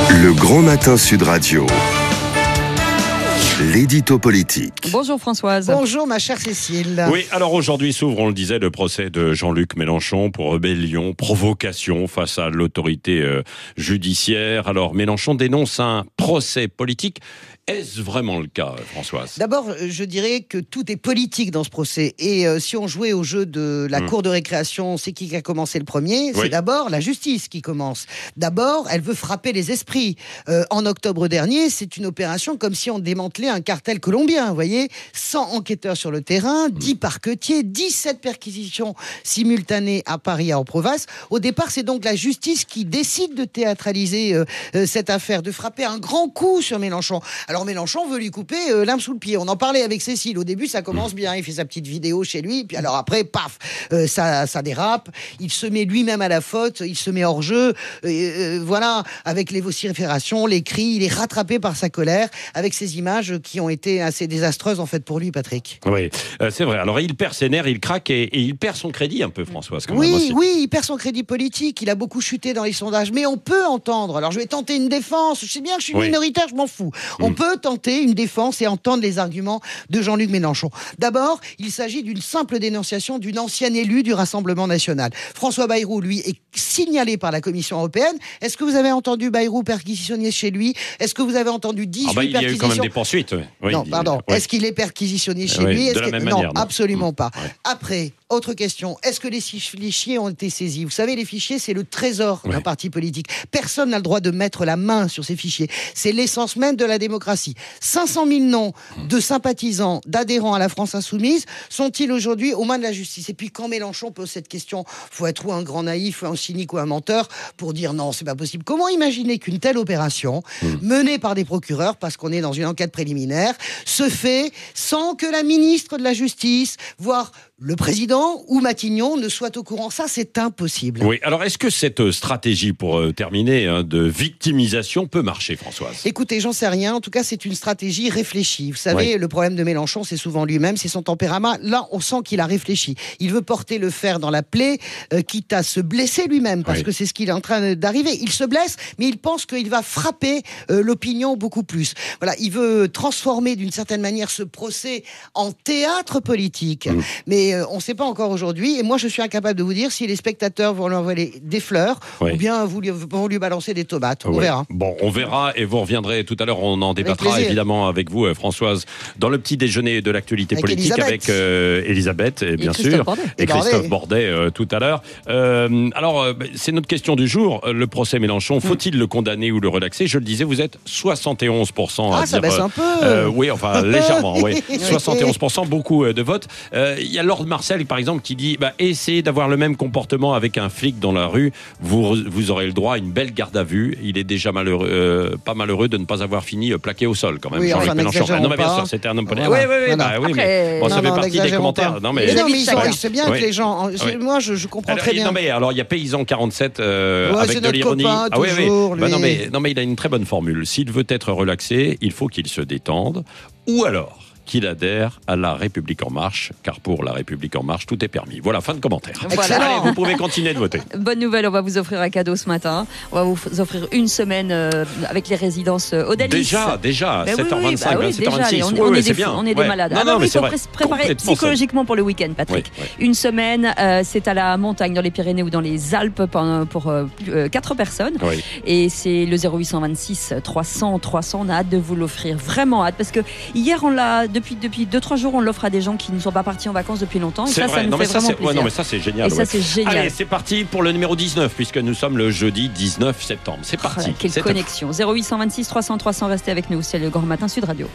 Le Grand Matin Sud Radio. L'édito politique. Bonjour Françoise. Bonjour ma chère Cécile. Oui, alors aujourd'hui s'ouvre, on le disait, le procès de Jean-Luc Mélenchon pour rébellion, provocation face à l'autorité judiciaire. Alors Mélenchon dénonce un procès politique. Est-ce vraiment le cas, Françoise ? D'abord, je dirais que tout est politique dans ce procès. Et si on jouait au jeu de la cour de récréation, c'est qui a commencé le premier ? C'est d'abord la justice qui commence. D'abord, elle veut frapper les esprits. En octobre dernier, c'est une opération comme si on démantelait un cartel colombien, vous voyez, 100 enquêteurs sur le terrain, 10 parquetiers, 17 perquisitions simultanées à Paris et en province. Au départ, c'est donc la justice qui décide de théâtraliser cette affaire, de frapper un grand coup sur Mélenchon. Alors Mélenchon veut lui couper l'herbe sous le pied. On en parlait avec Cécile. Au début, ça commence bien. Il fait sa petite vidéo chez lui. Puis alors après, paf, ça dérape. Il se met lui-même à la faute. Il se met hors jeu. Voilà, avec les vociférations, les cris. Il est rattrapé par sa colère avec ces images qui ont été assez désastreuses en fait pour lui, Patrick. Oui, c'est vrai. Alors il perd ses nerfs, il craque et il perd son crédit un peu, Françoise. Oui, il perd son crédit politique. Il a beaucoup chuté dans les sondages. Mais on peut entendre. Alors je vais tenter une défense. Je sais bien que je suis minoritaire, je m'en fous. On peut tenter une défense et entendre les arguments de Jean-Luc Mélenchon. D'abord, il s'agit d'une simple dénonciation d'une ancienne élue du Rassemblement national. François Bayrou, lui, est signalé par la Commission européenne. Est-ce que vous avez entendu Bayrou perquisitionner chez lui ? Est-ce que vous avez entendu 18 perquisitions ? Il y a eu quand même des poursuites. Oui, non, pardon. Est-ce qu'il est perquisitionné chez lui ? Non, absolument pas. Après, autre question. Est-ce que les fichiers ont été saisis ? Vous savez, les fichiers, c'est le trésor d'un parti politique. Personne n'a le droit de mettre la main sur ces fichiers. C'est l'essence même de la démocratie. 500 000 noms de sympathisants, d'adhérents à la France insoumise sont-ils aujourd'hui aux mains de la justice ? Et puis quand Mélenchon pose cette question, faut être ou un grand naïf, ou un cynique, ou un menteur pour dire non, c'est pas possible. Comment imaginer qu'une telle opération, menée par des procureurs, parce qu'on est dans une enquête préliminaire, se fait sans que la ministre de la Justice, voire le président ou Matignon ne soit au courant? Ça, c'est impossible. Oui, alors est-ce que cette stratégie, pour terminer, de victimisation peut marcher, Françoise ? Écoutez, j'en sais rien. En tout cas, c'est une stratégie réfléchie. Vous savez, le problème de Mélenchon, c'est souvent lui-même, c'est son tempérament. Là, on sent qu'il a réfléchi. Il veut porter le fer dans la plaie, quitte à se blesser lui-même, parce que c'est ce qu'il est en train d'arriver. Il se blesse, mais il pense qu'il va frapper l'opinion beaucoup plus. Voilà, il veut transformer d'une certaine manière ce procès en théâtre politique. Mais on ne sait pas encore aujourd'hui. Et moi, je suis incapable de vous dire si les spectateurs vont lui envoyer des fleurs ou bien vont lui balancer des tomates. On verra. Bon, on verra et vous reviendra tout à l'heure. On en débattra évidemment avec vous, Françoise, dans le petit déjeuner de l'actualité politique avec Elisabeth, bien sûr, et Christophe Bordet tout à l'heure. Alors, c'est notre question du jour. Le procès Mélenchon, faut-il le condamner ou le relaxer ? Je le disais, vous êtes 71% à dire... ça baisse un peu. Oui, enfin, légèrement, oui. 71%, beaucoup de votes. Il y a Lord Marcel, par exemple, qui dit essayez d'avoir le même comportement avec un flic dans la rue, vous aurez le droit à une belle garde à vue. Il est déjà pas malheureux de ne pas avoir fini plaqué au sol, quand même. Oui, Jean-Luc Mélenchon. Non, mais bien sûr, c'était un homme politique. Oui, mais ça fait partie des commentaires. Non, mais c'est bien que les gens. Moi, je comprends très bien. Non, mais alors, il y a Paysan 47 avec de l'ironie. Non, mais il a une très bonne formule. S'il veut être relaxé, il faut qu'il se détende. Ou alors qu'il adhère à La République En Marche, car pour La République En Marche, tout est permis. Voilà, fin de commentaire. Voilà. Allez, vous pouvez continuer de voter. Bonne nouvelle, on va vous offrir un cadeau ce matin. On va vous offrir une semaine avec les résidences Odalis. Déjà, 7h25, 7h26. C'est bien. On est des malades. Non, il faut préparer psychologiquement pour le week-end, Patrick. Une semaine, c'est à la montagne, dans les Pyrénées ou dans les Alpes pour 4 personnes. Et c'est le 0826 300 300. On a hâte de vous l'offrir. Vraiment hâte. Parce que hier, on l'a... Depuis 2-3 jours, on l'offre à des gens qui ne sont pas partis en vacances depuis longtemps. Et ça nous fait vraiment plaisir. Non, mais ça, c'est génial. Et ça, c'est génial. Allez, c'est parti pour le numéro 19, puisque nous sommes le jeudi 19 septembre. C'est parti. Quelle connexion. 0826 300 300, restez avec nous. C'est le Grand Matin Sud Radio.